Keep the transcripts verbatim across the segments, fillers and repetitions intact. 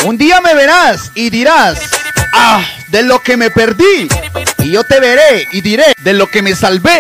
Un día me verás y dirás, ah, de lo que me perdí. Y yo te veré y diré, de lo que me salvé.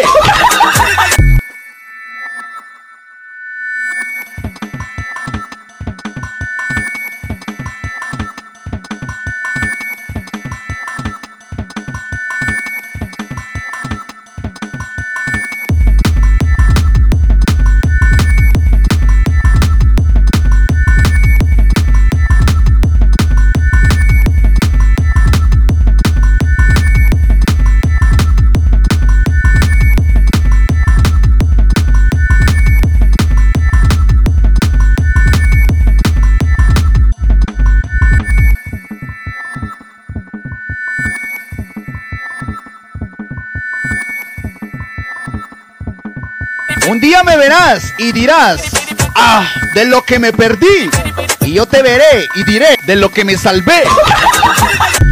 Un día me verás y dirás, ah, de lo que me perdí. Y yo te veré y diré, de lo que me salvé.